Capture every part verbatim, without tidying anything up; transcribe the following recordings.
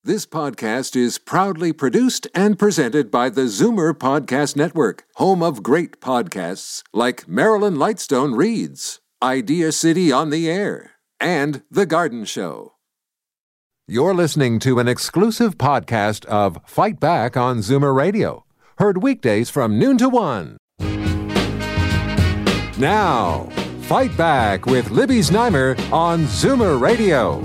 This podcast is proudly produced and presented by the Zoomer Podcast Network, home of great podcasts like Marilyn Lightstone Reads, Idea City on the Air, and The Garden Show. You're listening to an exclusive podcast of Fight Back on Zoomer Radio, heard weekdays from noon to one. Now, Fight Back with Libby Znaimer on Zoomer Radio.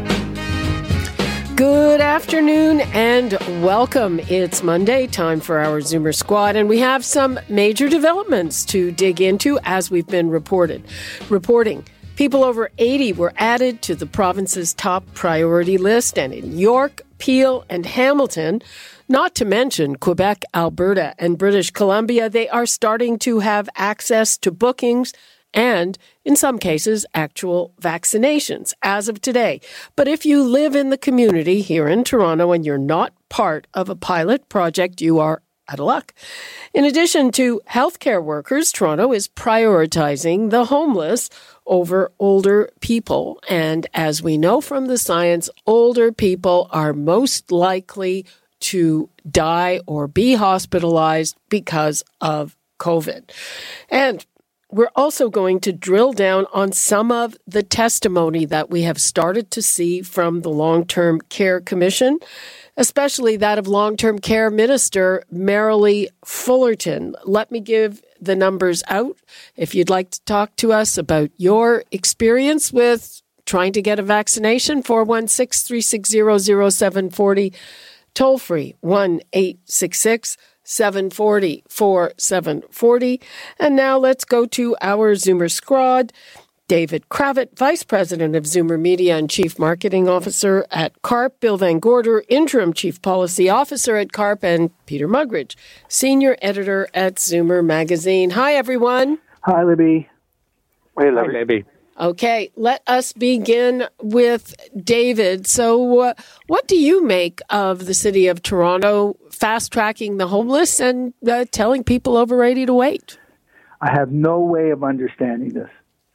Good afternoon and welcome. It's Monday, time for our Zoomer Squad, and we have some major developments to dig into as we've been reported. Reporting. People over eighty were added to the province's top priority list, and in York, Peel, and Hamilton, not to mention Quebec, Alberta, and British Columbia, they are starting to have access to bookings and, in some cases, actual vaccinations as of today. But if you live in the community here in Toronto and you're not part of a pilot project, you are out of luck. In addition to healthcare workers, Toronto is prioritizing the homeless over older people. And as we know from the science, older people are most likely to die or be hospitalized because of COVID. And we're also going to drill down on some of the testimony that we have started to see from the Long-Term Care Commission, especially that of Long-Term Care Minister Merrilee Fullerton. Let me give the numbers out. If you'd like to talk to us about your experience with trying to get a vaccination, four one six, three six zero, zero seven four zero, toll free, one eight six six, seven four zero, four seven four zero. And now let's go to our Zoomer Squad. David Kravitz, Vice President of Zoomer Media and Chief Marketing Officer at C A R P, Bill Van Gorder, Interim Chief Policy Officer at C A R P, and Peter Muggeridge, Senior Editor at Zoomer Magazine. Hi, everyone. Hi, Libby. Hey, Libby. Hi, Libby. Okay, let us begin with David. So uh, what do you make of the City of Toronto fast-tracking the homeless and uh, telling people over eighty to wait? I have no way of understanding this.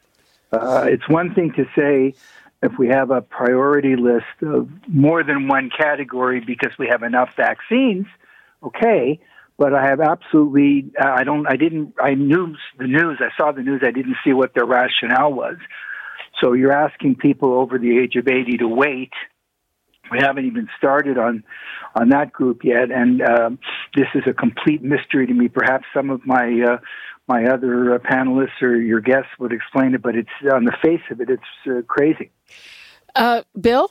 Uh, it's one thing to say if we have a priority list of more than one category because we have enough vaccines, okay, but I have absolutely, uh, I don't, I didn't, I knew the news, I saw the news, I didn't see what their rationale was. So you're asking people over the age of eighty to wait. We haven't even started on, on that group yet, and um, this is a complete mystery to me. Perhaps some of my uh, my other uh, panelists or your guests would explain it, but it's on the face of it, it's uh, crazy. Uh, Bill?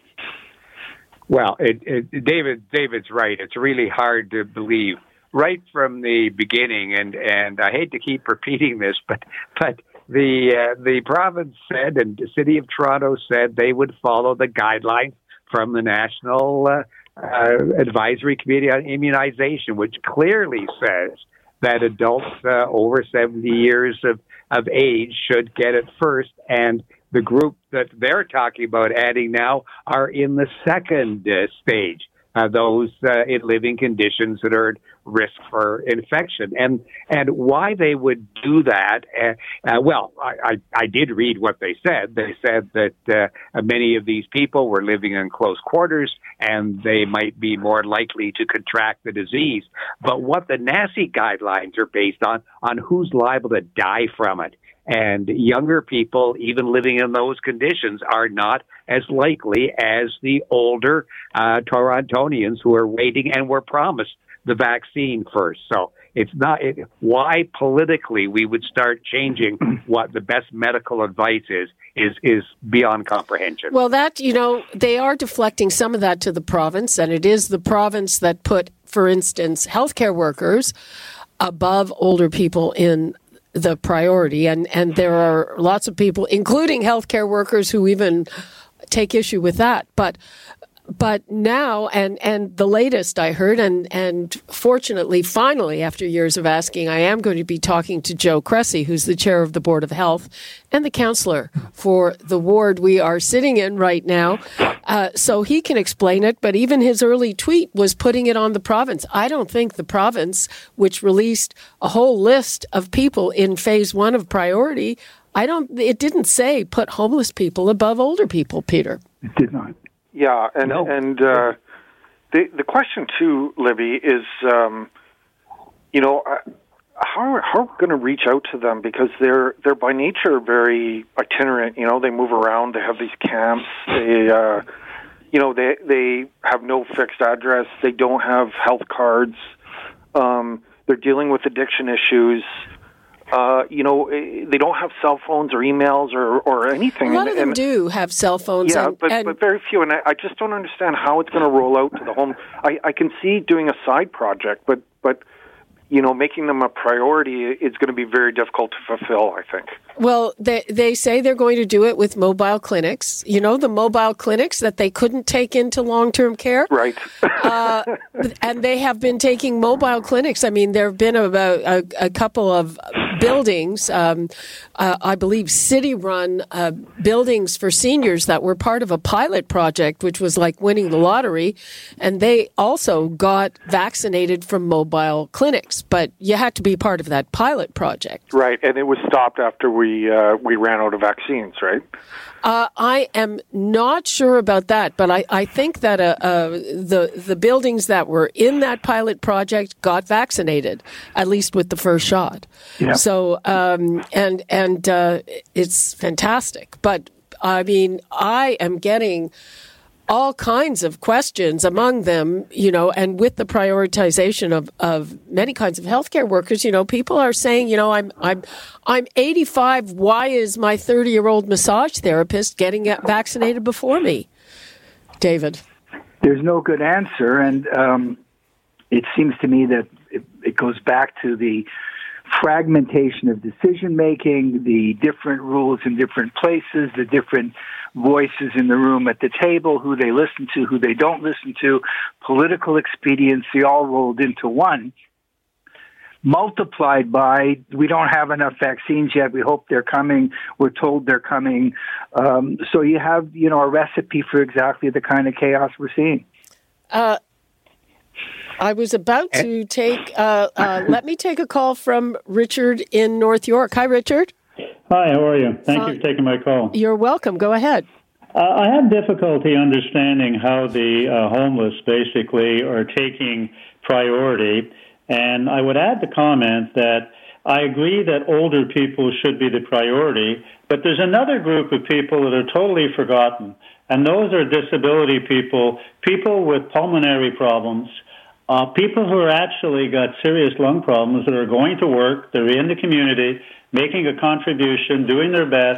Well, it, it, David, David's right. It's really hard to believe. Right from the beginning, and, and I hate to keep repeating this, but but the uh, the province said, and the City of Toronto said, they would follow the guidelines from the National uh, uh, Advisory Committee on Immunization, which clearly says that adults uh, over seventy years of, of age should get it first, and the group that they're talking about adding now are in the second uh, stage. Uh, those uh, in living conditions that are at risk for infection. And and why they would do that, uh, uh, well, I, I, I did read what they said. They said that uh, many of these people were living in close quarters and they might be more likely to contract the disease. But what the N A C I guidelines are based on, on who's liable to die from it. And younger people, even living in those conditions, are not as likely as the older uh, Torontonians who are waiting and were promised the vaccine first. So it's not it, why politically we would start changing what the best medical advice is, is, is beyond comprehension. Well, that, you know, they are deflecting some of that to the province, and it is the province that put, for instance, healthcare workers above older people in the priority, and, and there are lots of people, including healthcare workers, who even take issue with that. But but now, and, and the latest I heard, and, and fortunately, finally, after years of asking, I am going to be talking to Joe Cressy, who's the chair of the Board of Health and the counselor for the ward we are sitting in right now. Uh, so he can explain it, but even his early tweet was putting it on the province. I don't think the province, which released a whole list of people in phase one of priority, I don't, it didn't say put homeless people above older people, Peter. It did not. Yeah, and No. and uh, the the question too, Libby, is um, you know uh, how how are we going to reach out to them, because they're they're by nature very itinerant. You know, they move around. They have these camps. They uh, you know they they have no fixed address. They don't have health cards. Um, they're dealing with addiction issues. Uh, you know, they don't have cell phones or emails or, or anything. A lot and, of them and, do have cell phones. Yeah, and, but, and but very few. And I, I just don't understand how it's going to roll out to the home. I, I can see doing a side project, but, but you know, making them a priority is going to be very difficult to fulfill, I think. Well, they they say they're going to do it with mobile clinics. You know, the mobile clinics that they couldn't take into long-term care. Right. uh, and they have been taking mobile clinics. I mean, there have been about a, a couple of buildings, um, uh, I believe city-run uh, buildings for seniors that were part of a pilot project, which was like winning the lottery. And they also got vaccinated from mobile clinics. But you had to be part of that pilot project. Right, and it was stopped after we uh, we ran out of vaccines, right? Uh, I am not sure about that, but I, I think that uh, uh, the the buildings that were in that pilot project got vaccinated, at least with the first shot. Yeah. So, um, and and uh, it's fantastic. But I mean, I am getting all kinds of questions, among them, you know, and with the prioritization of, of many kinds of healthcare workers, you know, people are saying, you know, I'm I'm I'm eighty-five. Why is my thirty-year-old massage therapist getting vaccinated before me? David, there's no good answer, and um, it seems to me that it, it goes back to the fragmentation of decision making, the different rules in different places, the different voices in the room at the table, who they listen to, who they don't listen to, political expediency all rolled into one, multiplied by we don't have enough vaccines yet, we hope they're coming, we're told they're coming. Um, so you have, you know, a recipe for exactly the kind of chaos we're seeing. Uh, I was about to take, uh, uh, let me take a call from Richard in North York. Hi, Richard. Hi, how are you? Thank uh, you for taking my call. You're welcome. Go ahead. Uh, I have difficulty understanding how the uh, homeless basically are taking priority, and I would add the comment that I agree that older people should be the priority, but there's another group of people that are totally forgotten, and those are disability people, people with pulmonary problems, uh, people who are actually got serious lung problems that are going to work, they're in the community, making a contribution, doing their best,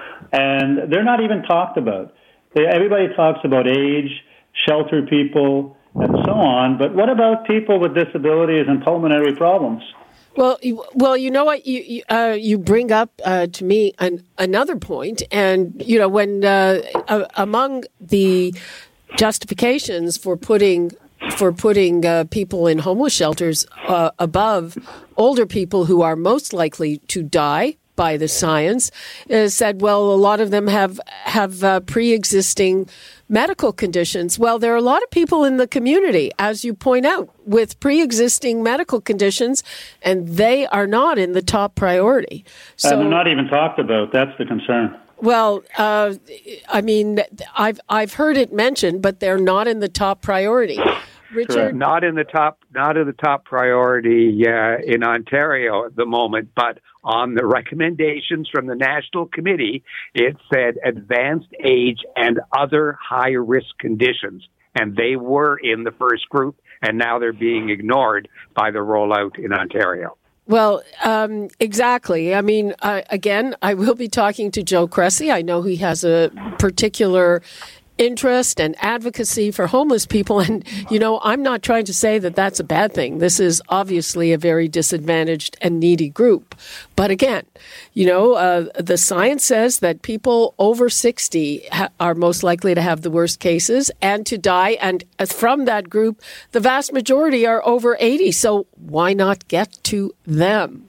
and they're not even talked about. They, everybody talks about age, shelter people, and so on, but what about people with disabilities and pulmonary problems? Well, you, well, you know what? You you, uh, you bring up uh, to me an, another point, and you know when uh, uh, among the justifications for putting for putting uh, people in homeless shelters uh, above older people who are most likely to die by the science, uh, said, well, a lot of them have have uh, pre-existing medical conditions. Well, there are a lot of people in the community, as you point out, with pre-existing medical conditions, and they are not in the top priority. So, and they're not even talked about. That's the concern. Well, uh, I mean, I've I've heard it mentioned, but they're not in the top priority. Richard, not in the top, not in the top priority uh, in Ontario at the moment, but on the recommendations from the National Committee, it said advanced age and other high risk conditions, and they were in the first group, and now they're being ignored by the rollout in Ontario. Well, um, exactly. I mean, uh, again, I will be talking to Joe Cressy. I know he has a particular interest and advocacy for homeless people. And, you know, I'm not trying to say that that's a bad thing. This is obviously a very disadvantaged and needy group. But again, you know, uh, the science says that people over sixty ha- are most likely to have the worst cases and to die. And from that group, the vast majority are over eighty. So why not get to them?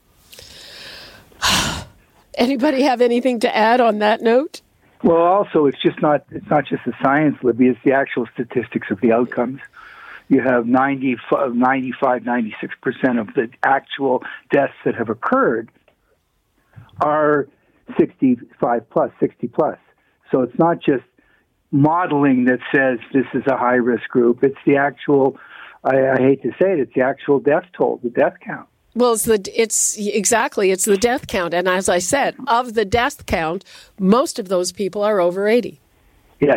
Anybody have anything to add on that note? Well, also, it's just not, it's not just the science, Libby, it's the actual statistics of the outcomes. You have ninety, ninety-five, ninety-six percent of the actual deaths that have occurred are sixty-five plus, sixty plus. So it's not just modeling that says this is a high-risk group. It's the actual, I, I hate to say it, it's the actual death toll, the death count. Well, it's the it's exactly it's the death count, and as I said, of the death count, most of those people are over eighty. Yes.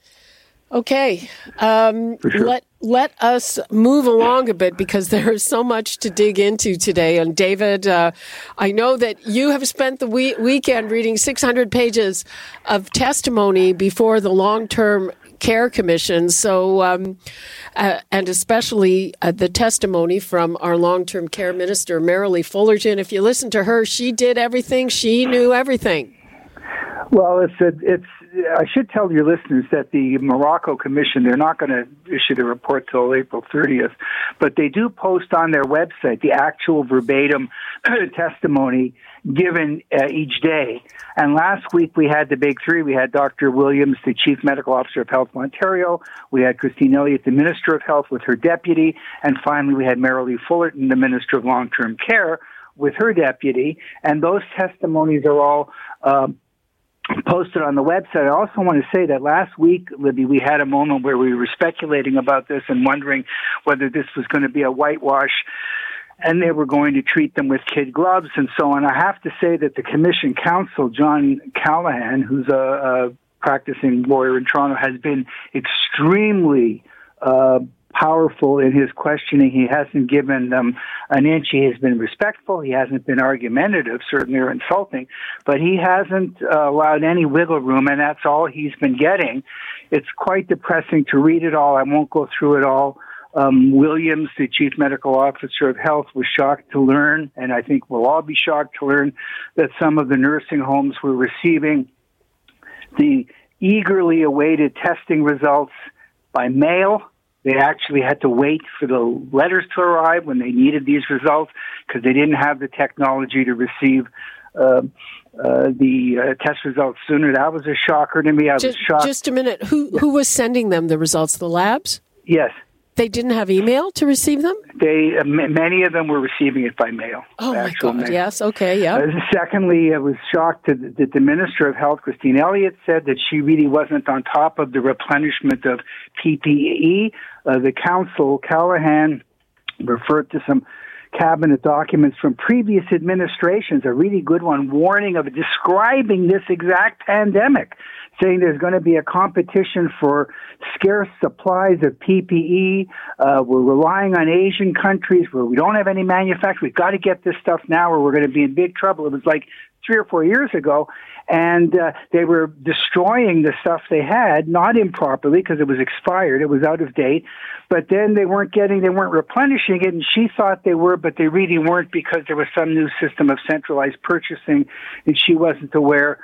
Okay, um, For sure. let let us move along a bit because there is so much to dig into today. And David, uh, I know that you have spent the we- weekend reading six hundred pages of testimony before the long-term care commission. So, um, uh, and especially uh, the testimony from our long-term care minister, Marilee Fullerton. If you listen to her, she did everything. She knew everything. Well, it's a, it's. I should tell your listeners that the Morocco Commission, they're not going to issue the report till April thirtieth, but they do post on their website the actual verbatim testimony given uh, each day. And last week we had the big three. We had Doctor Williams, the Chief Medical Officer of Health of Ontario. We had Christine Elliott, the Minister of Health, with her deputy. And finally we had Marilee Fullerton, the Minister of Long-Term Care, with her deputy. And those testimonies are all um, posted on the website. I also want to say that last week, Libby, we had a moment where we were speculating about this and wondering whether this was going to be a whitewash and they were going to treat them with kid gloves and so on. I have to say that the Commission counsel, John Callahan, who's a, a practicing lawyer in Toronto, has been extremely uh, powerful in his questioning. He hasn't given them an inch. He has been respectful. He hasn't been argumentative, certainly, or insulting, but he hasn't uh, allowed any wiggle room, and that's all he's been getting. It's quite depressing to read it all. I won't go through it all. Um, Williams, the Chief Medical Officer of Health, was shocked to learn, and I think we'll all be shocked to learn, that some of the nursing homes were receiving the eagerly awaited testing results by mail. They actually had to wait for the letters to arrive when they needed these results because they didn't have the technology to receive uh, uh, the uh, test results sooner. That was a shocker to me. I just, was shocked. Just a minute. Who who was sending them the results? The labs? Yes. They didn't have email to receive them? They uh, m- many of them were receiving it by mail. Oh, my God. Mail. Yes. Okay. Yeah. Uh, secondly, I was shocked that, that the Minister of Health, Christine Elliott, said that she really wasn't on top of the replenishment of P P E. Uh, the counsel, Callahan, referred to some cabinet documents from previous administrations, a really good one, warning of describing this exact pandemic, saying there's going to be a competition for scarce supplies of P P E. Uh, we're relying on Asian countries where we don't have any manufacturing. We've got to get this stuff now or we're going to be in big trouble. It was like three or four years ago, and uh, they were destroying the stuff they had, not improperly because it was expired, it was out of date, but then they weren't getting, they weren't replenishing it, and she thought they were, but they really weren't because there was some new system of centralized purchasing, and she wasn't aware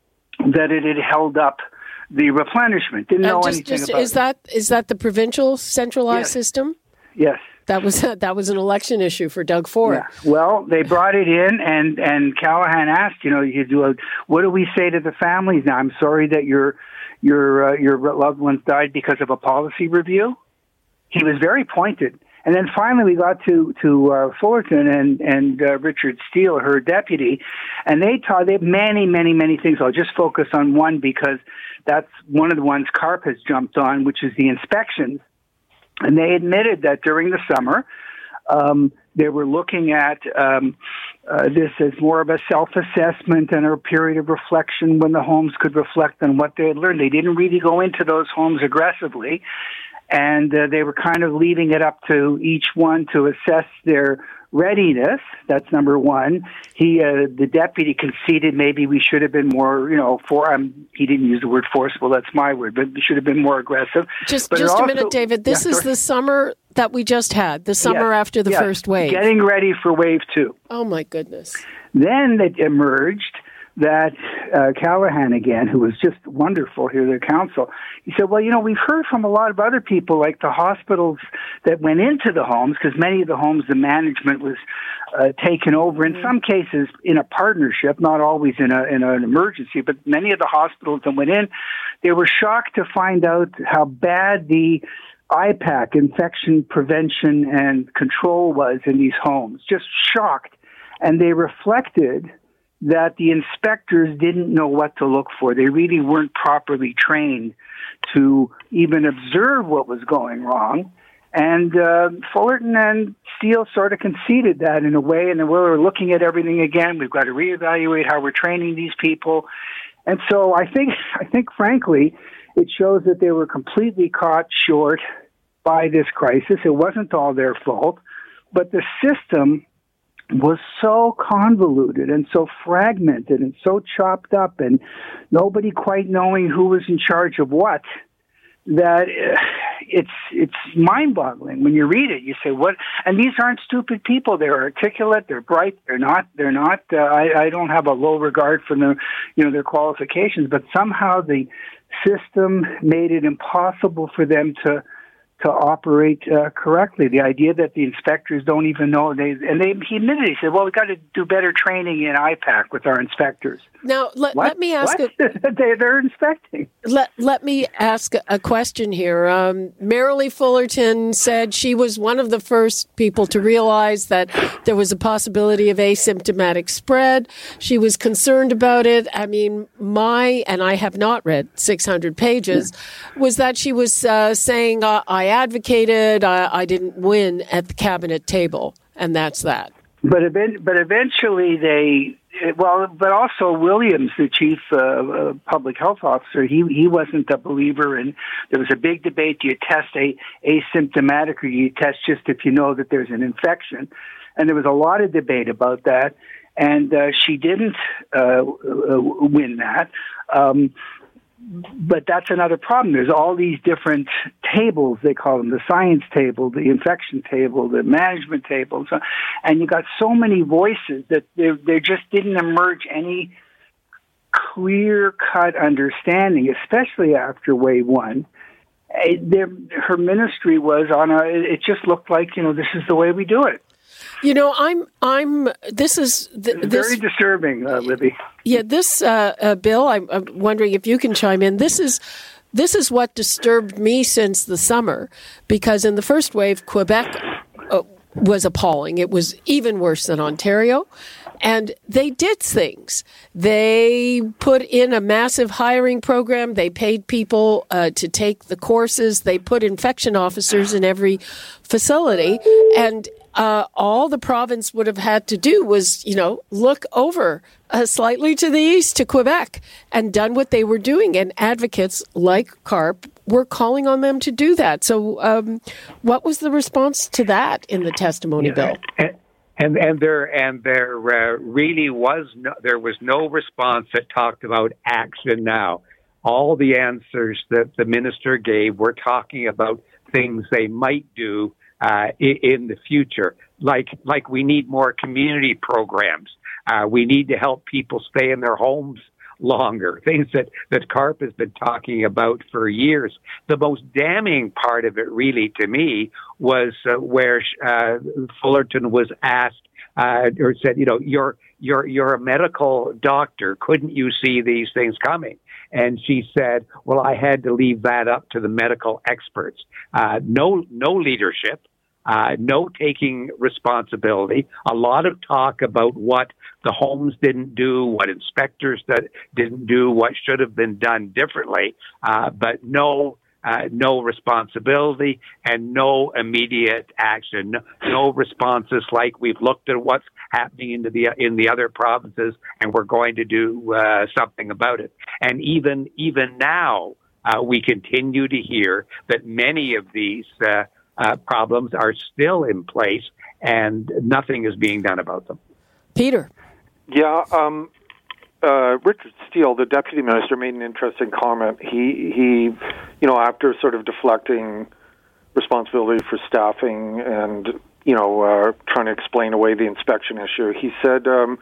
that it had held up the replenishment. Didn't know just, anything just, about is it. that is that the provincial centralized Yes. system? Yes. That was that was an election issue for Doug Ford. Yeah. Well, they brought it in, and and Callahan asked, you know, you do a, what do we say to the families now? I'm sorry that your your uh, your loved ones died because of a policy review. He was very pointed. And then finally we got to, to uh, Fullerton and, and uh, Richard Steele, her deputy, and they taught they have many, many, many things. I'll just focus on one because that's one of the ones CARP has jumped on, which is the inspections. And they admitted that during the summer, um, they were looking at um, uh, this as more of a self-assessment and a period of reflection when the homes could reflect on what they had learned. They didn't really go into those homes aggressively. And uh, they were kind of leaving it up to each one to assess their readiness. That's number one. He, uh, the deputy, conceded maybe we should have been more, you know, for. Um, he didn't use the word forceful. That's my word, but we should have been more aggressive. Just, but just also, a minute, David. This yeah, is sorry. the summer that we just had. The summer yes, after the yes, first wave. Getting ready for wave two. Oh my goodness. Then it emerged that uh, Callahan, again, who was just wonderful here, the counsel, he said, well, you know, we've heard from a lot of other people, like the hospitals that went into the homes, because many of the homes, the management was uh, taken over, in mm-hmm. some cases in a partnership, not always in, a, in an emergency, but many of the hospitals that went in, they were shocked to find out how bad the I PAC, infection prevention and control, was in these homes, just shocked. And they reflected that the inspectors didn't know what to look for. They really weren't properly trained to even observe what was going wrong. And uh, Fullerton and Steele sort of conceded that in a way, and then we're looking at everything again. We've got to reevaluate how we're training these people. And so I think, I think, frankly, it shows that they were completely caught short by this crisis. It wasn't all their fault, but the system was so convoluted and so fragmented and so chopped up and nobody quite knowing who was in charge of what, that it's it's mind-boggling. When you read it, you say, what? And these aren't stupid people. They're articulate, they're bright, they're not, they're not, uh, I, I don't have a low regard for their, you know, their qualifications, but somehow the system made it impossible for them to to operate uh, correctly. The idea that the inspectors don't even know, they and they he admitted, he said, well, we've got to do better training in I PAC with our inspectors. Now, let, let me ask what? a, they, they're inspecting. Let, let me ask a question here. Um, Marilee Fullerton said she was one of the first people to realize that there was a possibility of asymptomatic spread. She was concerned about it. I mean, my, and I have not read six hundred pages, was that she was uh, saying, uh, I advocated, I, I didn't win at the cabinet table, and that's that. But event, but eventually they, well, but also Williams, the chief uh, uh, public health officer, he he wasn't a believer, and there was a big debate: do you test a, asymptomatic, or do you test just if you know that there's an infection? And there was a lot of debate about that, and uh, she didn't uh, win that. Um, But that's another problem. There's all these different tables, they call them, the science table, the infection table, the management table. So, and you got so many voices that there, there just didn't emerge any clear-cut understanding, especially after wave one. It, there, her ministry was on a, it just looked like, you know, this is the way we do it. You know, I'm, I'm, this is, th- this, very disturbing, uh, Libby. Yeah, this, uh, uh, Bill, I'm, I'm wondering if you can chime in. This is, this is what disturbed me since the summer, because in the first wave, Quebec uh, was appalling. It was even worse than Ontario. And they did things. They put in a massive hiring program. They paid people uh, to take the courses. They put infection officers in every facility. And uh, all the province would have had to do was, you know, look over uh, slightly to the east to Quebec and done what they were doing. And advocates like CARP were calling on them to do that. So um, what was the response to that in the testimony, yeah. Bill? And- And and there and there uh, really was no there was no response that talked about action now. All the answers that the minister gave were talking about things they might do uh, in, in the future, like like we need more community programs. Uh, we need to help people stay in their homes longer, things that, that CARP has been talking about for years. The most damning part of it, really, to me, was uh, where uh, Fullerton was asked uh, or said, you know, you're, you're, you're a medical doctor. Couldn't you see these things coming? And she said, well, I had to leave that up to the medical experts. Uh, no, no leadership. Uh, no taking responsibility, a lot of talk about what the homes didn't do, what inspectors that didn't do, what should have been done differently, uh, but no uh, no responsibility and no immediate action, no, no responses like we've looked at what's happening in the in the other provinces and we're going to do uh, something about it. And even even now, uh, we continue to hear that many of these uh, Uh, problems are still in place, and nothing is being done about them. Peter. Yeah, um, uh, Richard Steele, the deputy minister, made an interesting comment. He, he, you know, after sort of deflecting responsibility for staffing and, you know, uh, trying to explain away the inspection issue, he said, um,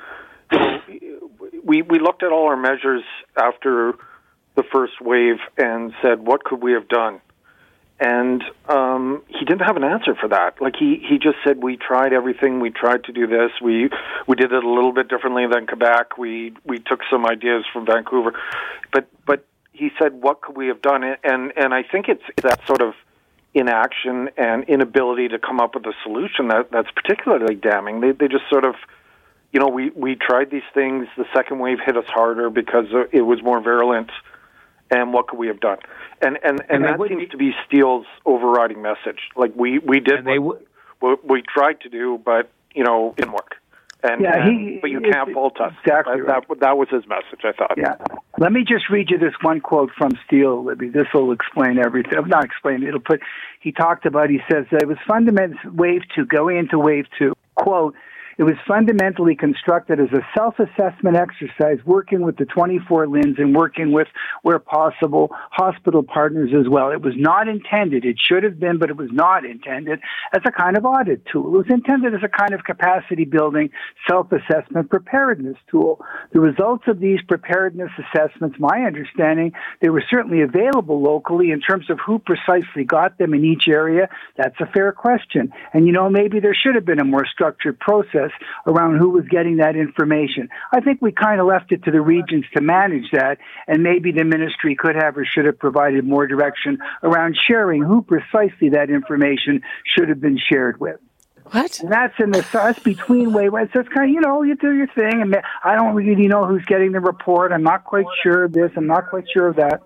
we, we looked at all our measures after the first wave and said, what could we have done? And um, he didn't have an answer for that. Like he, he just said, we tried everything. We tried to do this. We we did it a little bit differently than Quebec. We we took some ideas from Vancouver, but but he said, what could we have done? And and I think it's that sort of inaction and inability to come up with a solution that that's particularly damning. They they just sort of, you know, we, we tried these things. The second wave hit us harder because it was more virulent. And what could we have done? And and, and, and that seems to be Steele's overriding message. Like, we, we did what, w- what we tried to do, but, you know, it didn't work. And, yeah, and he, but you can't fault us. Exactly. That, that, that was his message, I thought. Yeah. Let me just read you this one quote from Steele, Libby. This will explain everything. Not explain, it'll put, he talked about, he says, that it was fundamental, wave two, going into wave two, quote, it was fundamentally constructed as a self-assessment exercise, working with the twenty-four L I Ns and working with, where possible, hospital partners as well. It was not intended, it should have been, but it was not intended as a kind of audit tool. It was intended as a kind of capacity-building, self-assessment preparedness tool. The results of these preparedness assessments, my understanding, they were certainly available locally. In terms of who precisely got them in each area, that's a fair question. And, you know, maybe there should have been a more structured process around who was getting that information. I think we kind of left it to the regions to manage that, and maybe the ministry could have or should have provided more direction around sharing who precisely that information should have been shared with. What? And that's in the that's between wayward. So it's kind of, you know, you do your thing, and I don't really know who's getting the report. I'm not quite sure of this. I'm not quite sure of that.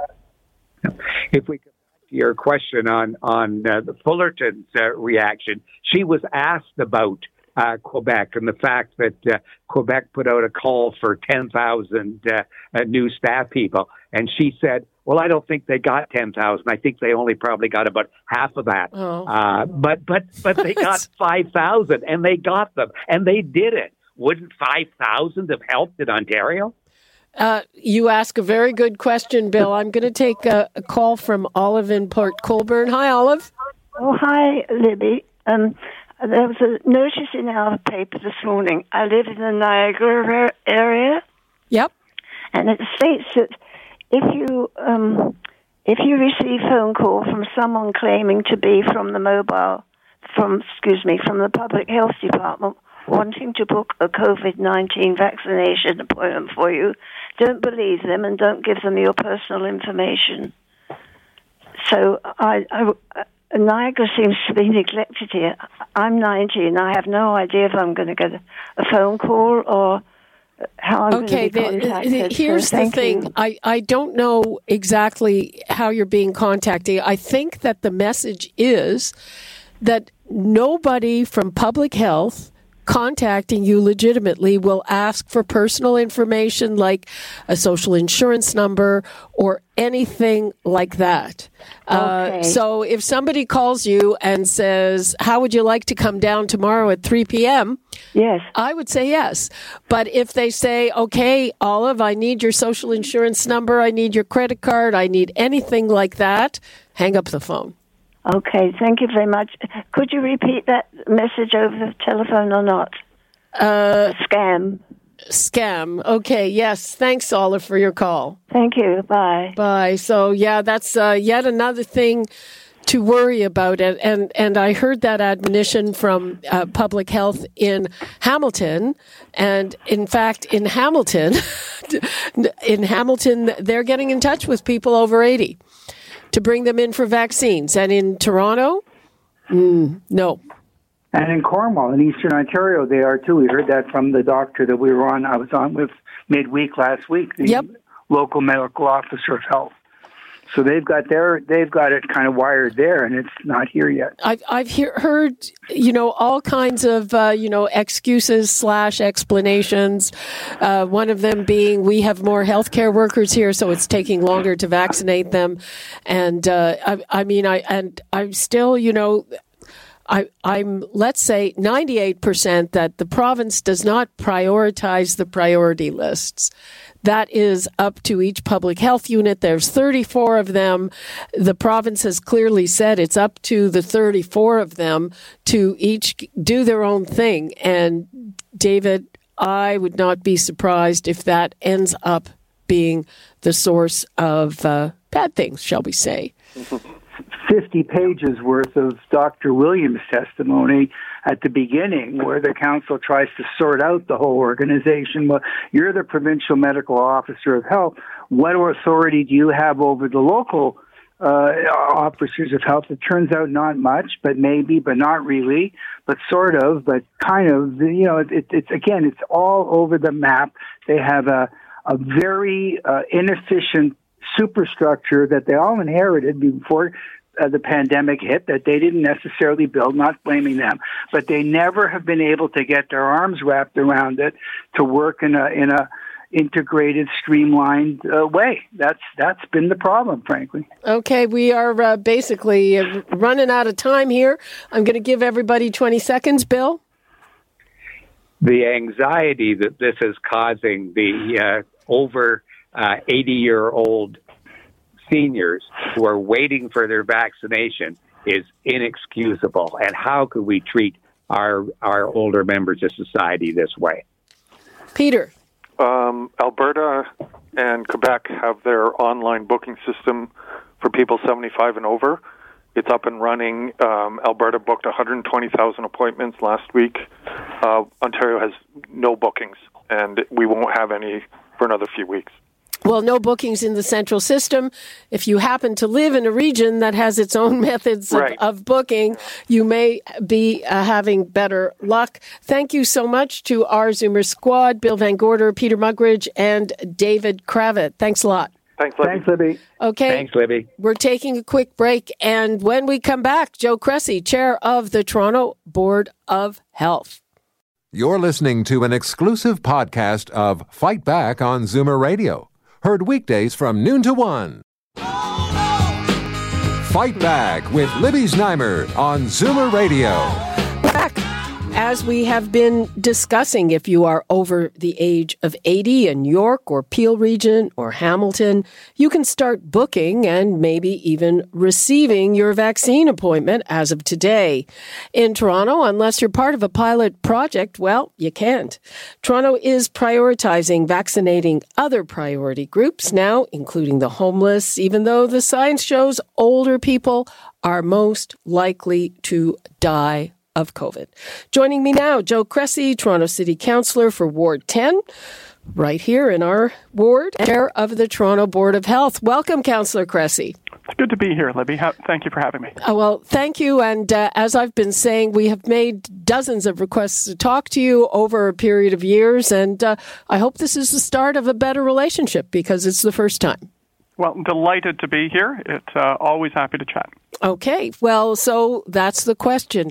If we could your question on on uh, the Fullerton's uh, reaction, she was asked about Uh, Quebec and the fact that uh, Quebec put out a call for ten thousand uh, uh, new staff people. And she said, well, I don't think they got ten thousand. I think they only probably got about half of that. Oh. Uh, but but but they got five thousand, and they got them, and they did it. Wouldn't five thousand have helped in Ontario? Uh, you ask a very good question, Bill. I'm going to take a, a call from Olive in Port Colborne. Hi, Olive. Oh, hi, Libby. Um, There was a notice in our paper this morning. I live in the Niagara area. Yep. And it states that if you um, if you receive a phone call from someone claiming to be from the mobile, from excuse me, from the public health department, wanting to book a COVID nineteen vaccination appointment for you, don't believe them and don't give them your personal information. So I. I Niagara seems to be neglected here. I'm ninety and I have no idea if I'm going to get a, a phone call or how I'm okay, going to be contacted. The, the, here's so the thing. You. I, I don't know exactly how you're being contacted. I think that the message is that nobody from public health contacting you legitimately will ask for personal information like a social insurance number or anything like that. Okay. Uh, so if somebody calls you and says, how would you like to come down tomorrow at three p.m.? Yes. I would say yes. But if they say, okay, Olive, I need your social insurance number, I need your credit card, I need anything like that, hang up the phone. Okay, thank you very much. Could you repeat that message over the telephone or not? Uh, Scam. Scam. Okay, yes. Thanks, Olive, for your call. Thank you. Bye. Bye. So, yeah, that's uh, yet another thing to worry about. And, and, and I heard that admonition from uh, public health in Hamilton. And, in fact, in Hamilton, in Hamilton, they're getting in touch with people over eighty. To bring them in for vaccines. And in Toronto, mm, no. And in Cornwall, in Eastern Ontario, they are too. We heard that from the doctor that we were on, I was on with midweek last week, the yep. local medical officer of health. So they've got their, they've got it kind of wired there, and it's not here yet. I've I've hear, heard, you know, all kinds of uh, you know excuses slash explanations. Uh, one of them being we have more healthcare workers here, so it's taking longer to vaccinate them. And uh, I, I mean, I and I'm still, you know. I, I'm, let's say, ninety-eight percent that the province does not prioritize the priority lists. That is up to each public health unit. There's thirty-four of them. The province has clearly said it's up to the thirty-four of them to each do their own thing. And, David, I would not be surprised if that ends up being the source of uh, bad things, shall we say. fifty pages worth of Doctor Williams' testimony at the beginning where the council tries to sort out the whole organization. Well, you're the provincial medical officer of health. What authority do you have over the local uh, officers of health. It turns out not much, but maybe, but not really, but sort of, but kind of. You know, it, it's again, it's all over the map. They have a a very uh, inefficient superstructure that they all inherited before uh, the pandemic hit, that they didn't necessarily build. Not blaming them, but they never have been able to get their arms wrapped around it to work in a in a integrated, streamlined uh, way. That's that's been the problem, frankly. Okay, we are uh, basically uh, running out of time here. I'm going to give everybody twenty seconds. Bill? The anxiety that this is causing the uh, over uh, eighty-year-old seniors who are waiting for their vaccination is inexcusable. And how could we treat our our older members of society this way? Peter? Um, Alberta and Quebec have their online booking system for people seventy-five and over. It's up and running. Um, Alberta booked one hundred twenty thousand appointments last week. Uh, Ontario has no bookings, and we won't have any for another few weeks. Well, no bookings in the central system. If you happen to live in a region that has its own methods of, right. of booking, you may be uh, having better luck. Thank you so much to our Zoomer squad, Bill Van Gorder, Peter Muggeridge, and David Kravitz. Thanks a lot. Thanks, Libby. Thanks, Libby. Okay. Thanks, Libby. We're taking a quick break, and when we come back, Joe Cressy, chair of the Toronto Board of Health. You're listening to an exclusive podcast of Fight Back on Zoomer Radio. Heard weekdays from noon to one. Fight Back with Libby Znaimer on Zoomer Radio. Back. As we have been discussing, if you are over the age of eighty in York or Peel Region or Hamilton, you can start booking and maybe even receiving your vaccine appointment as of today. In Toronto, unless you're part of a pilot project, well, you can't. Toronto is prioritizing vaccinating other priority groups now, including the homeless, even though the science shows older people are most likely to die of COVID. Joining me now, Joe Cressy, Toronto City Councillor for Ward ten, right here in our ward, chair of the Toronto Board of Health. Welcome, Councillor Cressy. It's good to be here, Libby. Ha- thank you for having me. Uh, well, thank you. And uh, as I've been saying, we have made dozens of requests to talk to you over a period of years, and uh, I hope this is the start of a better relationship because it's the first time. Well, delighted to be here. It's uh, always happy to chat. Okay. Well, so that's the question.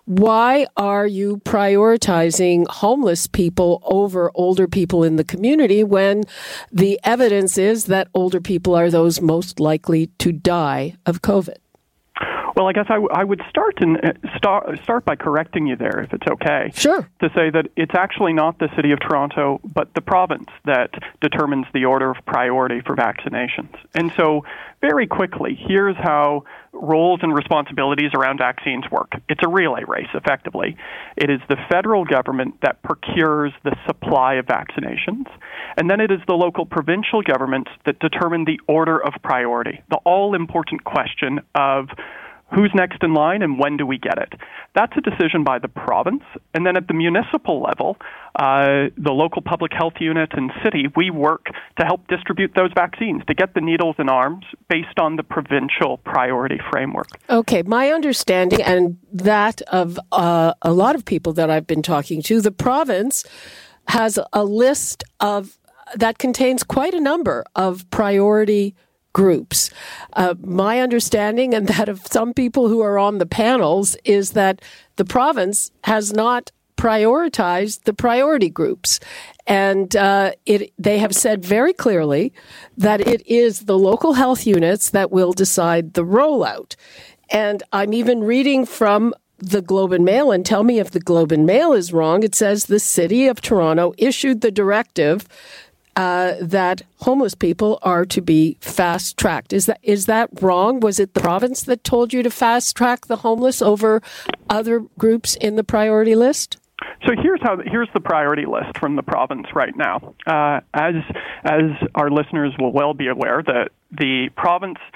Why are you prioritizing homeless people over older people in the community when the evidence is that older people are those most likely to die of COVID? Well, I guess I, w- I would start and uh, start start by correcting you there, if it's okay. Sure. To say that it's actually not the City of Toronto, but the province that determines the order of priority for vaccinations. And so, very quickly, here's how roles and responsibilities around vaccines work. It's a relay race, effectively. It is the federal government that procures the supply of vaccinations, and then it is the local provincial governments that determine the order of priority, the all-important question of who's next in line and when do we get it? That's a decision by the province. And then at the municipal level, uh, the local public health unit and city, we work to help distribute those vaccines, to get the needles in arms based on the provincial priority framework. Okay, my understanding, and that of uh, a lot of people that I've been talking to, the province has a list of that contains quite a number of priority groups. Uh, my understanding, and that of some people who are on the panels, is that the province has not prioritized the priority groups. And uh, it, they have said very clearly that it is the local health units that will decide the rollout. And I'm even reading from the Globe and Mail, and tell me if the Globe and Mail is wrong. It says the City of Toronto issued the directive Uh, that homeless people are to be fast-tracked. Is that is that wrong? Was it the province that told you to fast-track the homeless over other groups in the priority list? So here's how here's the priority list from the province right now. Uh, as as our listeners will well be aware, that the province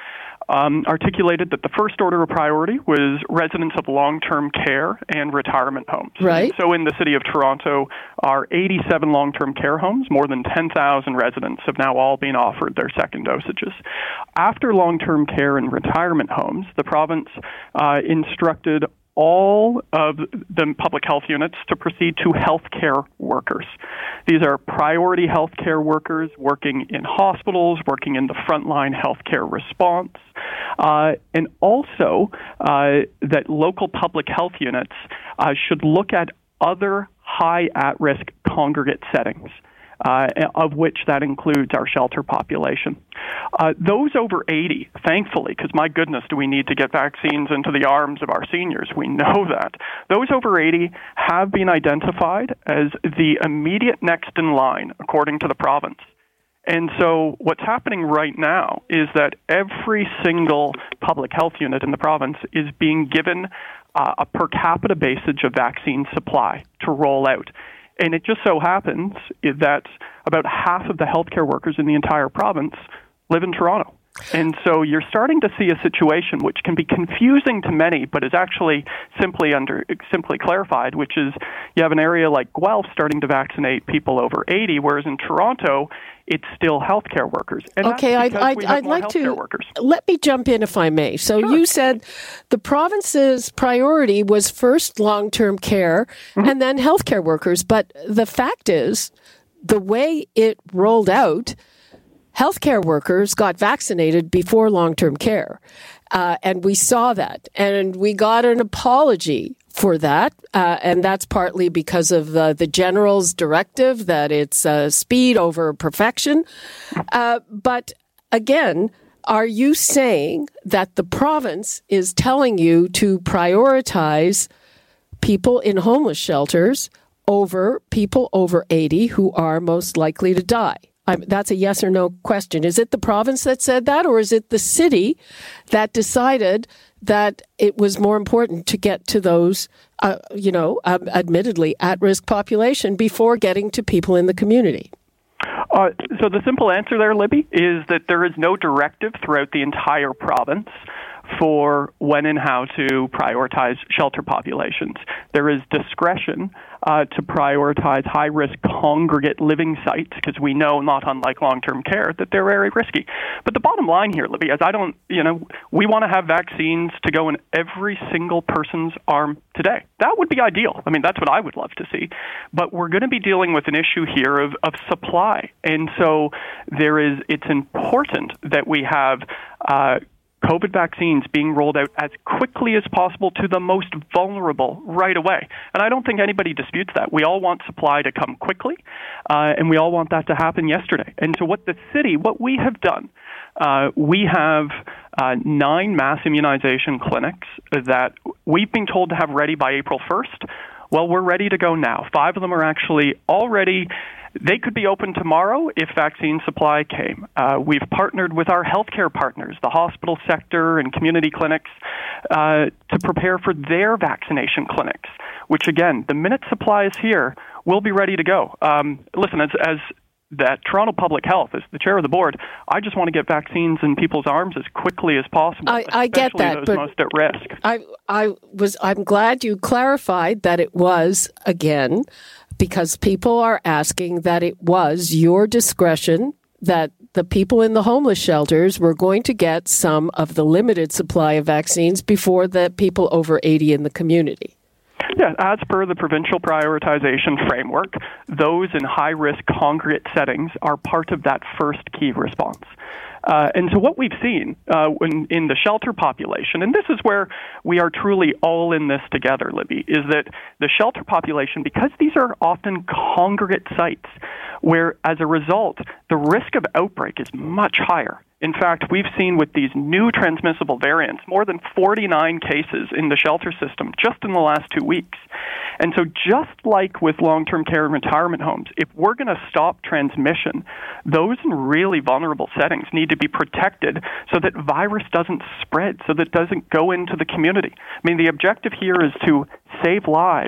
um, articulated that the first order of priority was residents of long-term care and retirement homes. Right. So in the city of Toronto, our eighty-seven long-term care homes, more than ten thousand residents have now all been offered their second dosages. After long-term care and retirement homes, the province uh, instructed all of the public health units to proceed to healthcare workers. These are priority healthcare workers working in hospitals, working in the frontline healthcare response, uh, and also uh, that local public health units uh, should look at other high at-risk congregate settings. Uh, of which that includes our shelter population. Uh, those over eighty, thankfully, because my goodness, do we need to get vaccines into the arms of our seniors? We know that. Those over eighty have been identified as the immediate next in line, according to the province. And so what's happening right now is that every single public health unit in the province is being given uh, a per capita basis of vaccine supply to roll out. And it just so happens that about half of the healthcare workers in the entire province live in Toronto. And so you're starting to see a situation which can be confusing to many, but is actually simply under simply clarified, which is you have an area like Guelph starting to vaccinate people over eighty, whereas in Toronto, it's still healthcare workers. And okay, I'd, I'd, I'd like to workers. Let me jump in if I may. So sure. You said the province's priority was first long-term care mm-hmm. and then healthcare workers, but the fact is, the way it rolled out, healthcare workers got vaccinated before long-term care. Uh, and we saw that. And we got an apology for that. Uh, and that's partly because of uh, the general's directive that it's uh, speed over perfection. Uh, but again, are you saying that the province is telling you to prioritize people in homeless shelters over people over eighty who are most likely to die? I'm, that's a yes or no question. Is it the province that said that, or is it the city that decided that it was more important to get to those, uh, you know, um, admittedly at-risk population before getting to people in the community? Uh, so the simple answer there, Libby, is that there is no directive throughout the entire province for when and how to prioritize shelter populations. There is discretion uh, to prioritize high-risk congregate living sites, because we know, not unlike long-term care, that they're very risky. But the bottom line here, Libby, is I don't, you know, we want to have vaccines to go in every single person's arm today. That would be ideal. I mean, that's what I would love to see. But we're going to be dealing with an issue here of, of supply. And so there is, it's important that we have uh, COVID vaccines being rolled out as quickly as possible to the most vulnerable right away. And I don't think anybody disputes that. We all want supply to come quickly, uh, and we all want that to happen yesterday. And so what the city, what we have done, uh, we have uh, nine mass immunization clinics that we've been told to have ready by April first. Well, we're ready to go now. Five of them are actually already. They could be open tomorrow if vaccine supply came. Uh, we've partnered with our healthcare partners, the hospital sector and community clinics, uh, to prepare for their vaccination clinics, which, again, the minute supply is here, we'll be ready to go. Um, listen, as, as that Toronto Public Health, as the chair of the board, I just want to get vaccines in people's arms as quickly as possible, I, I get that, those but most at risk. I, I was, I'm glad you clarified that it was, again, because people are asking that it was your discretion that the people in the homeless shelters were going to get some of the limited supply of vaccines before the people over eighty in the community. Yeah, as per the provincial prioritization framework, those in high-risk congregate settings are part of that first key response. Uh, and so what we've seen uh, in, in the shelter population, and this is where we are truly all in this together, Libby, is that the shelter population, because these are often congregate sites, where as a result, the risk of outbreak is much higher. In fact, we've seen with these new transmissible variants more than forty-nine cases in the shelter system just in the last two weeks. And so just like with long-term care and retirement homes, if we're going to stop transmission, those in really vulnerable settings need to be protected so that virus doesn't spread, so that it doesn't go into the community. I mean, the objective here is to save lives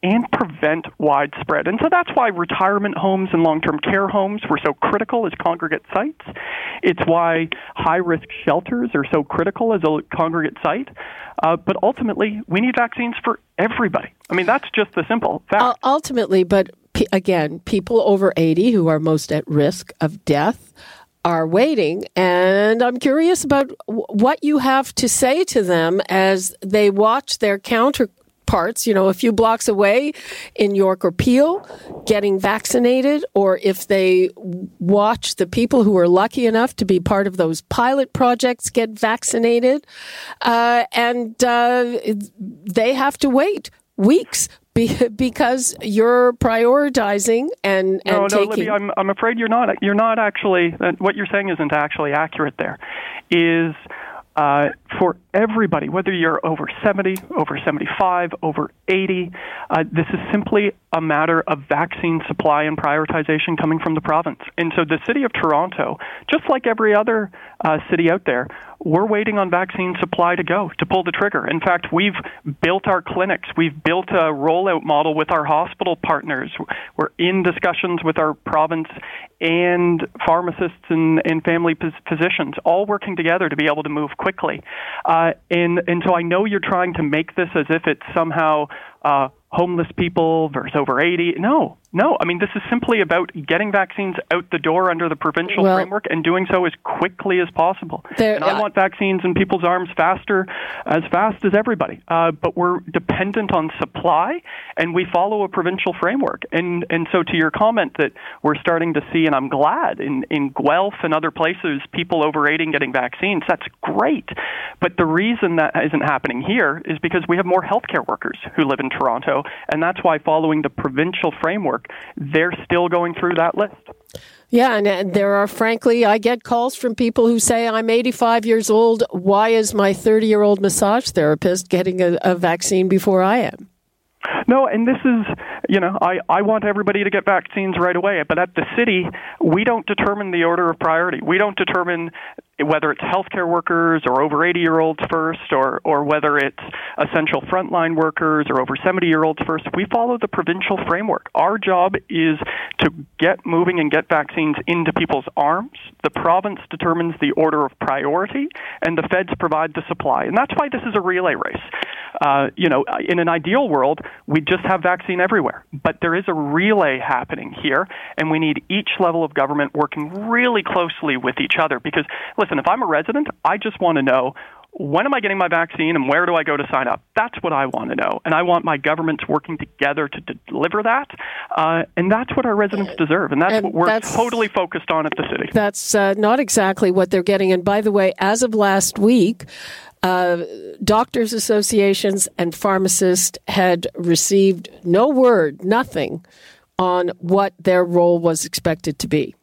and prevent widespread. And so that's why retirement homes and long-term care homes were so critical as congregate sites. It's why high-risk shelters are so critical as a congregate site. Uh, but ultimately, we need vaccines for everybody. I mean, that's just the simple fact. Uh, ultimately, but p- again, people over eighty who are most at risk of death are waiting. And I'm curious about w- what you have to say to them as they watch their counterparts, you know, a few blocks away in York or Peel getting vaccinated, or if they watch the people who are lucky enough to be part of those pilot projects get vaccinated, uh, and uh, they have to wait weeks Be, because you're prioritizing and, and no, taking... No, Libby, I'm, I'm afraid you're not. You're not actually... Uh, what you're saying isn't actually accurate there. Is uh, for everybody, whether you're over seventy, over seventy-five, over eighty, uh, this is simply a matter of vaccine supply and prioritization coming from the province. And so the City of Toronto, just like every other uh, city out there, we're waiting on vaccine supply to go, to pull the trigger. In fact, we've built our clinics. We've built a rollout model with our hospital partners. We're in discussions with our province and pharmacists and, and family physicians, all working together to be able to move quickly. Uh, and, and so I know you're trying to make this as if it's somehow uh, homeless people versus over eighty. No, no. I mean, this is simply about getting vaccines out the door under the provincial well, framework and doing so as quickly as possible. There, and I uh, want vaccines in people's arms faster, as fast as everybody. Uh, but we're dependent on supply, and we follow a provincial framework. And and so to your comment that we're starting to see, and I'm glad, in, in Guelph and other places, people over eighty getting vaccines, that's great. But the reason that isn't happening here is because we have more healthcare workers who live in Toronto, and that's why following the provincial framework, they're still going through that list. Yeah, and, and there are, frankly, I get calls from people who say, I'm eighty-five years old. Why is my thirty-year-old massage therapist getting a, a vaccine before I am? No, and this is, you know, I, I want everybody to get vaccines right away. But at the city, we don't determine the order of priority. We don't determine whether it's healthcare workers or over eighty-year-olds first, or, or whether it's essential frontline workers or over seventy-year-olds first. We follow the provincial framework. Our job is to get moving and get vaccines into people's arms. The province determines the order of priority, and the feds provide the supply. And that's why this is a relay race. Uh, you know, in an ideal world, we just have vaccine everywhere. But there is a relay happening here, and we need each level of government working really closely with each other. Because, listen, if I'm a resident, I just want to know, when am I getting my vaccine and where do I go to sign up? That's what I want to know. And I want my governments working together to deliver that. Uh, and that's what our residents deserve. And that's and what we're that's, totally focused on at the city. That's uh, not exactly what they're getting. And by the way, as of last week, Uh, doctors' associations and pharmacists had received no word, nothing, on what their role was expected to be.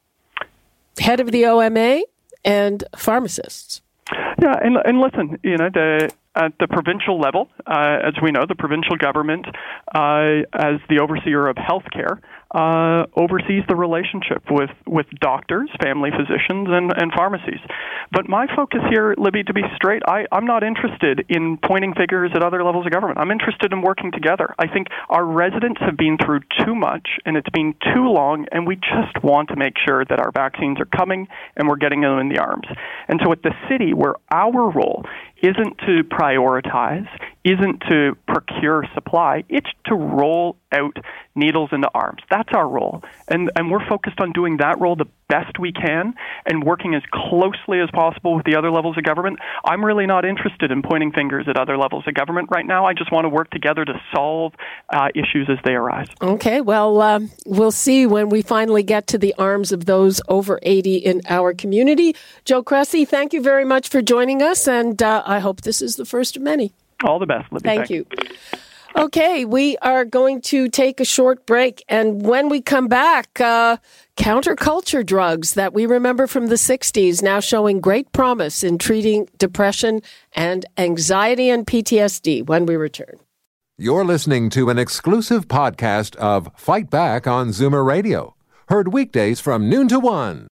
Head of the O M A and pharmacists. Yeah, and, and listen, you know, the, at the provincial level, uh, as we know, the provincial government, uh, as the overseer of healthcare, uh, oversees the relationship with, with doctors, family physicians, and, and pharmacies. But my focus here, Libby, to be straight, I, I'm not interested in pointing fingers at other levels of government. I'm interested in working together. I think our residents have been through too much, and it's been too long, and we just want to make sure that our vaccines are coming and we're getting them in the arms. And so at the city, where our role isn't to prioritize, isn't to procure supply, it's to roll out needles into arms. That's our role. And and we're focused on doing that role the best we can and working as closely as possible with the other levels of government. I'm really not interested in pointing fingers at other levels of government right now. I just want to work together to solve uh, issues as they arise. Okay, well, um, we'll see when we finally get to the arms of those over eighty in our community. Joe Cressy, thank you very much for joining us, and uh, I hope this is the first of many. All the best, Libby. Thank, Thank you. Okay, we are going to take a short break, and when we come back, uh, counterculture drugs that we remember from the sixties now showing great promise in treating depression and anxiety and P T S D when we return. You're listening to an exclusive podcast of Fight Back on Zoomer Radio, heard weekdays from noon to one.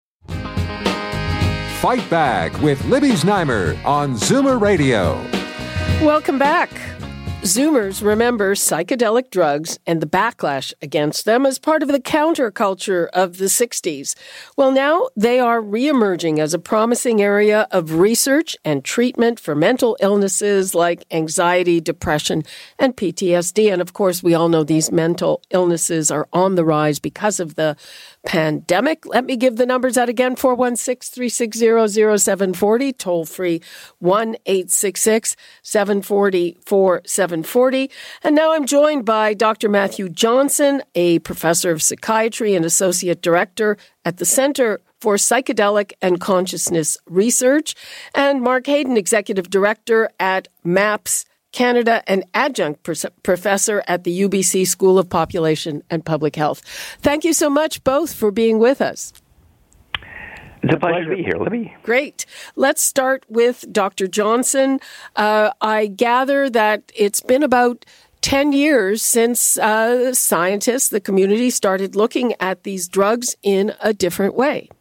Fight Back with Libby Znaimer on Zoomer Radio. Welcome back. Zoomers remember psychedelic drugs and the backlash against them as part of the counterculture of the sixties. Well, now they are reemerging as a promising area of research and treatment for mental illnesses like anxiety, depression, and P T S D. And of course, we all know these mental illnesses are on the rise because of the pandemic. Let me give the numbers out again, four one six, three six zero, zero seven four zero, toll free one eight six six, seven four zero, four seven four zero. And now I'm joined by Doctor Matthew Johnson, a professor of psychiatry and associate director at the Center for Psychedelic and Consciousness Research, and Mark Hayden, executive director at MAPS Canada and adjunct professor at the U B C School of Population and Public Health. Thank you so much, both, for being with us. It's a pleasure to be here, Libby. Great. Let's start with Doctor Johnson. Uh, I gather that it's been about ten years since uh, scientists, the community, started looking at these drugs in a different way.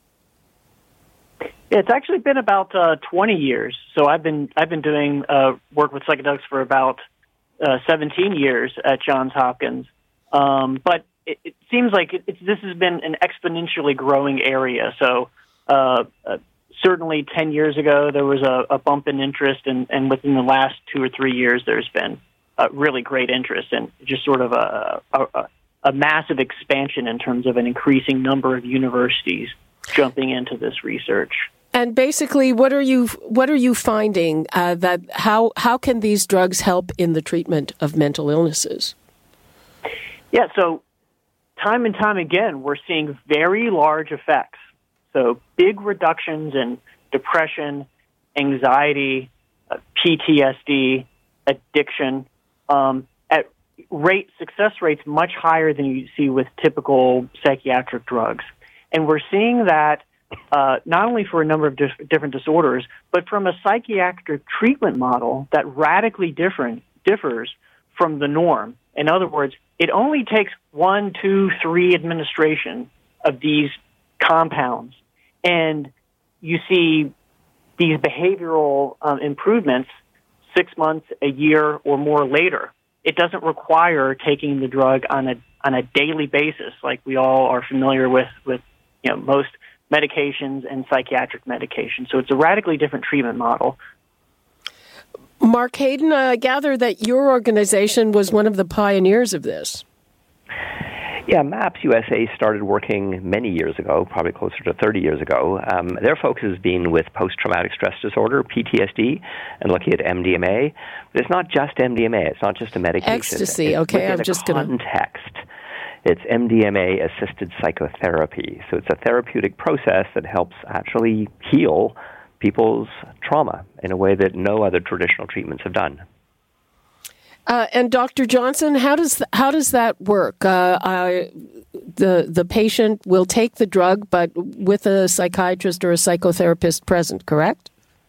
It's actually been about uh, twenty years. So I've been I've been doing uh, work with psychedelics for about uh, seventeen years at Johns Hopkins. Um, but it, it seems like it, it's, this has been an exponentially growing area. So uh, uh, certainly ten years ago there was a, a bump in interest, and, and within the last two or three years there's been uh, really great interest and just sort of a, a, a massive expansion in terms of an increasing number of universities jumping into this research. And basically, what are you what are you finding uh, that how how can these drugs help in the treatment of mental illnesses? Yeah, so time and time again, we're seeing very large effects. So big reductions in depression, anxiety, uh, P T S D, addiction, um, at rate success rates much higher than you see with typical psychiatric drugs. And we're seeing that uh, not only for a number of dif- different disorders, but from a psychiatric treatment model that radically different differs from the norm. In other words, it only takes one, two, three administration of these compounds, and you see these behavioral um, improvements six months, a year, or more later. It doesn't require taking the drug on a on a daily basis, like we all are familiar with with you know most medications and psychiatric medications. So it's a radically different treatment model. Mark Hayden, I gather that your organization was one of the pioneers of this. Yeah, MAPS U S A started working many years ago, probably closer to thirty years ago. Um, their focus has been with post-traumatic stress disorder, P T S D, and looking at M D M A. But it's not just M D M A. It's not just a medication. Ecstasy, it's okay, I'm just going to... context. It's M D M A-assisted psychotherapy. So it's a therapeutic process that helps actually heal people's trauma in a way that no other traditional treatments have done. Uh, and Doctor Johnson, how does th- how does that work? Uh, I, the the patient will take the drug, but with a psychiatrist or a psychotherapist present, correct?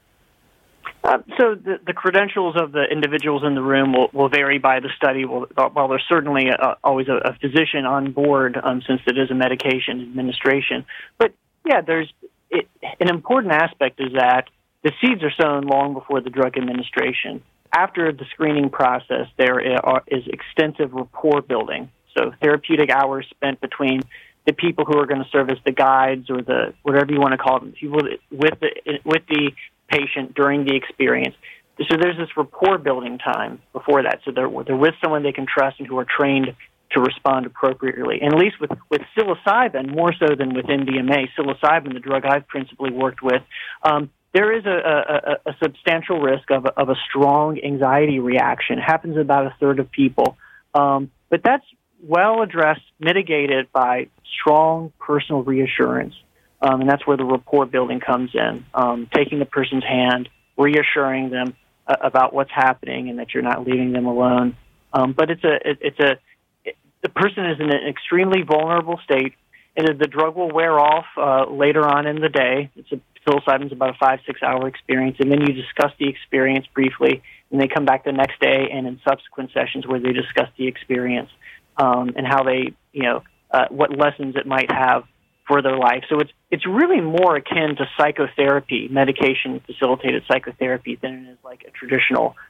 Uh, so the, the credentials of the individuals in the room will, will vary by the study. Will, while there's certainly a, always a, a physician on board, um, since it is a medication administration. But yeah, there's it, an important aspect is that the seeds are sown long before the drug administration. After the screening process, there is extensive rapport building. So therapeutic hours spent between the people who are going to serve as the guides or the whatever you want to call them, people with the with the patient during the experience. So there's this rapport building time before that. So they're they're with someone they can trust and who are trained to respond appropriately. And at least with, with psilocybin, more so than with M D M A, psilocybin, the drug I've principally worked with, um, there is a, a, a substantial risk of a, of a strong anxiety reaction. It happens in about a third of people. Um, but that's well addressed, mitigated by strong personal reassurance. Um, and that's where the rapport building comes in, um, taking the person's hand, reassuring them uh, about what's happening and that you're not leaving them alone. Um, but it's a, it, it's a, it, the person is in an extremely vulnerable state, and the drug will wear off uh, later on in the day. It's a psilocybin is about a five, six hour experience, and then you discuss the experience briefly, and they come back the next day and in subsequent sessions where they discuss the experience um, and how they, you know, uh, what lessons it might have for their life. So it's it's really more akin to psychotherapy, medication facilitated psychotherapy, than it is like a traditional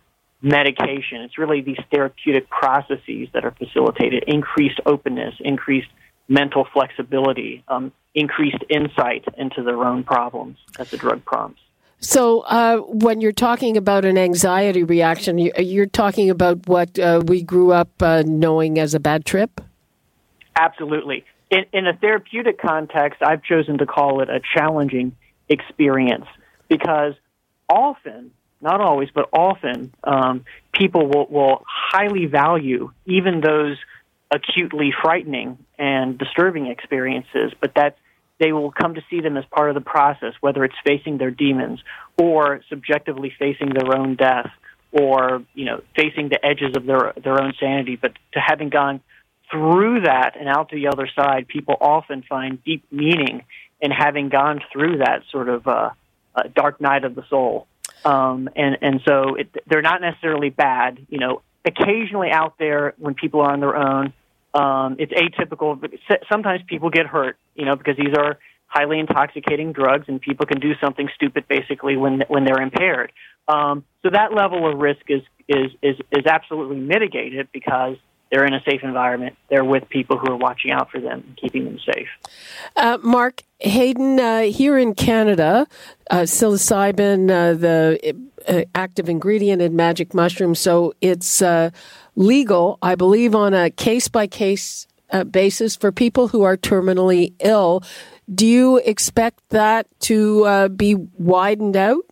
medication. It's really these therapeutic processes that are facilitated, increased openness, increased mental flexibility, um, increased insight into their own problems that the drug prompts. So uh, when you're talking about an anxiety reaction, you're talking about what uh, we grew up uh, knowing as a bad trip? Absolutely. In, in a therapeutic context, I've chosen to call it a challenging experience because often, not always, but often, um, people will, will highly value even those acutely frightening and disturbing experiences, but that's they will come to see them as part of the process, whether it's facing their demons or subjectively facing their own death or, you know, facing the edges of their their own sanity. But to having gone through that and out to the other side, people often find deep meaning in having gone through that sort of uh, uh, dark night of the soul. Um, and, and so it, they're not necessarily bad. You know, occasionally out there when people are on their own, Um, it's atypical. But sometimes people get hurt, you know, because these are highly intoxicating drugs, and people can do something stupid basically when when they're impaired. Um, so that level of risk is is is is absolutely mitigated because they're in a safe environment. They're with people who are watching out for them and keeping them safe. Uh, Mark Hayden, uh, here in Canada, uh, psilocybin, uh, the uh, active ingredient in magic mushrooms, so it's uh, legal, I believe, on a case-by-case uh, basis for people who are terminally ill. Do you expect that to uh, be widened out?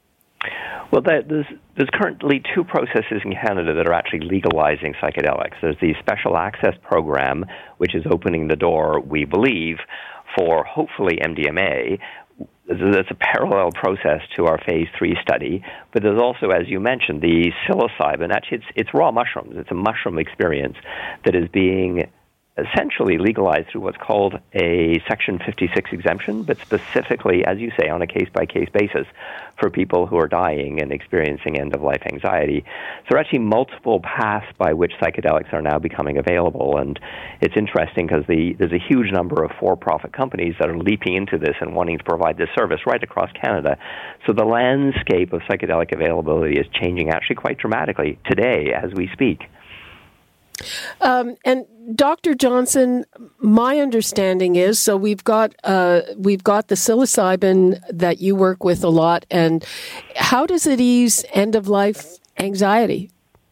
Well, there's, there's currently two processes in Canada that are actually legalizing psychedelics. There's the Special Access Program, which is opening the door, we believe, for hopefully M D M A. There's a parallel process to our phase three study, but there's also, as you mentioned, the psilocybin. Actually, it's, it's raw mushrooms. It's a mushroom experience that is being essentially legalized through what's called a Section fifty-six exemption, but specifically, as you say, on a case-by-case basis for people who are dying and experiencing end-of-life anxiety. So there are actually multiple paths by which psychedelics are now becoming available, and it's interesting because the, there's a huge number of for-profit companies that are leaping into this and wanting to provide this service right across Canada. So the landscape of psychedelic availability is changing actually quite dramatically today as we speak. Um, and Doctor Johnson, my understanding is, so we've got uh, we've got the psilocybin that you work with a lot, and how does it ease end-of-life anxiety?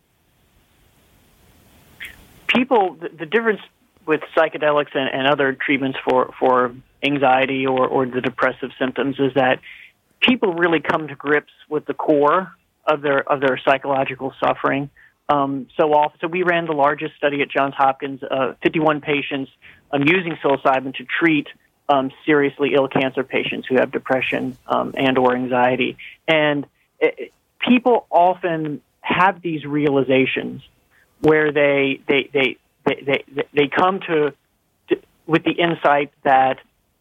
People, the, the difference with psychedelics and, and other treatments for, for anxiety or, or the depressive symptoms is that people really come to grips with the core of their of their psychological suffering. Um, so, all, so we ran the largest study at Johns Hopkins, uh, fifty-one patients um, using psilocybin to treat um, seriously ill cancer patients who have depression um, and or anxiety. And it, people often have these realizations where they they they they they, they come to, to with the insight that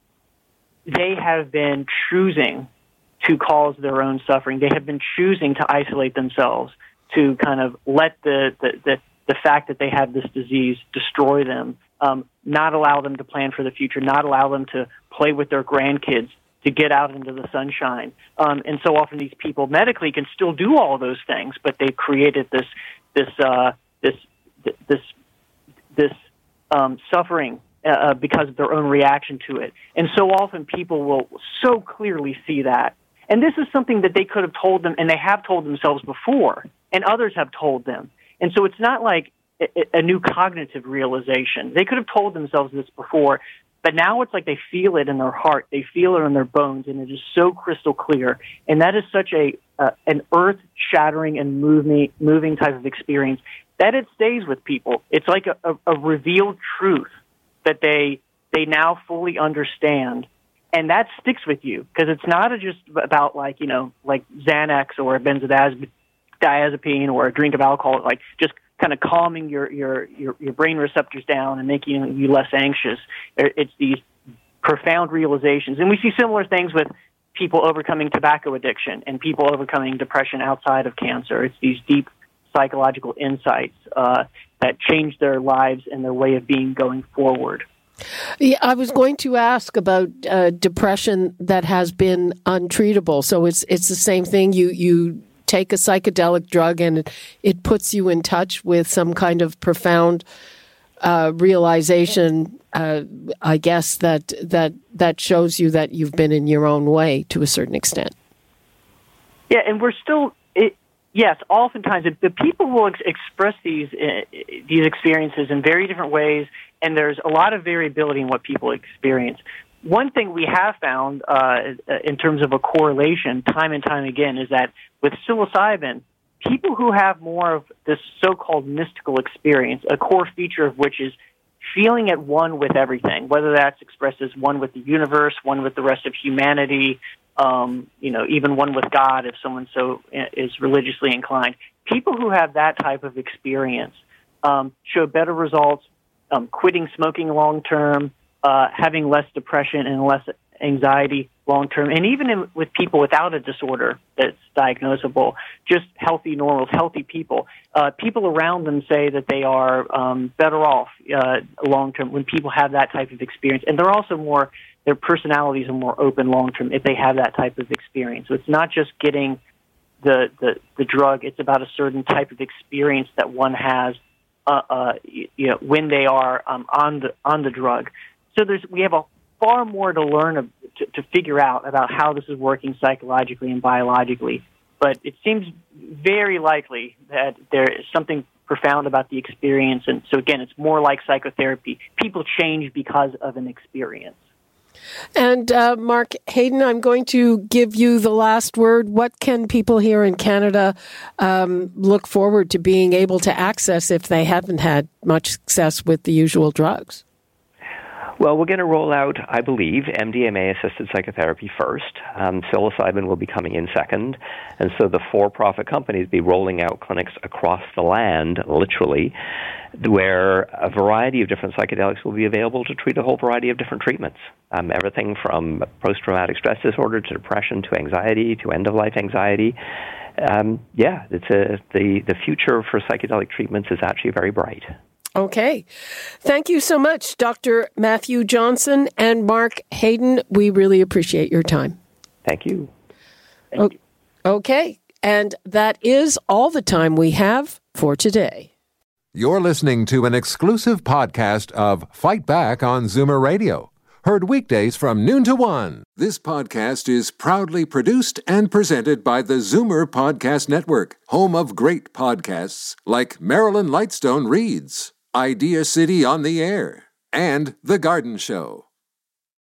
they have been choosing to cause their own suffering. They have been choosing to isolate themselves, to kind of let the, the, the, the fact that they have this disease destroy them, um, not allow them to plan for the future, not allow them to play with their grandkids, to get out into the sunshine. Um, and so often these people medically can still do all of those things, but they've created this this uh, this this this um, suffering uh, because of their own reaction to it. And so often people will so clearly see that. And this is something that they could have told them, and they have told themselves before, and others have told them. And so it's not like a, a new cognitive realization. They could have told themselves this before, but now it's like they feel it in their heart, they feel it in their bones, and it is so crystal clear. And that is such a uh, an earth-shattering and moving, moving type of experience that it stays with people. It's like a, a, a revealed truth that they they now fully understand. And that sticks with you because it's not just about like, you know, like Xanax or a benzodiazepine or a drink of alcohol, like just kind of calming your, your, your, your brain receptors down and making you less anxious. It's these profound realizations. And we see similar things with people overcoming tobacco addiction and people overcoming depression outside of cancer. It's these deep psychological insights uh, that change their lives and their way of being going forward. Yeah, I was going to ask about uh, depression that has been untreatable. So it's it's the same thing. You you take a psychedelic drug and it, it puts you in touch with some kind of profound uh, realization, uh, I guess, that, that, that shows you that you've been in your own way to a certain extent. Yeah, and we're still... It, Yes, oftentimes the people will ex- express these uh, these experiences in very different ways, and there's a lot of variability in what people experience. One thing we have found uh, in terms of a correlation, time and time again, is that with psilocybin, people who have more of this so-called mystical experience, a core feature of which is feeling at one with everything, whether that's expressed as one with the universe, one with the rest of humanity, Um, you know, even one with God, if someone so is religiously inclined. People who have that type of experience um, show better results, um, quitting smoking long term, uh, having less depression and less anxiety long term, and even in, with people without a disorder that's diagnosable, just healthy, normal, healthy people. Uh, people around them say that they are um, better off uh, long term when people have that type of experience, and they're also more. Their personalities are more open long-term if they have that type of experience. So it's not just getting the, the, the drug. It's about a certain type of experience that one has uh, uh, you know, when they are um, on the on the drug. So there's we have a far more to learn of, to, to figure out about how this is working psychologically and biologically. But it seems very likely that there is something profound about the experience. And so, again, it's more like psychotherapy. People change because of an experience. And uh, Mark Hayden, I'm going to give you the last word. What can people here in Canada um, look forward to being able to access if they haven't had much success with the usual drugs? Well, we're going to roll out, I believe, M D M A-assisted psychotherapy first. Um, psilocybin will be coming in second. And so the for-profit companies be rolling out clinics across the land, literally, where a variety of different psychedelics will be available to treat a whole variety of different treatments. Um, everything from post-traumatic stress disorder to depression to anxiety to end-of-life anxiety. Um, yeah, it's a, the, the future for psychedelic treatments is actually very bright. Okay. Thank you so much, Doctor Matthew Johnson and Mark Hayden. We really appreciate your time. Thank you. Thank you. Okay. And that is all the time we have for today. You're listening to an exclusive podcast of Fight Back on Zoomer Radio. Heard weekdays from noon to one. This podcast is proudly produced and presented by the Zoomer Podcast Network, home of great podcasts like Marilyn Lightstone Reads, Idea City on the Air, and The Garden Show.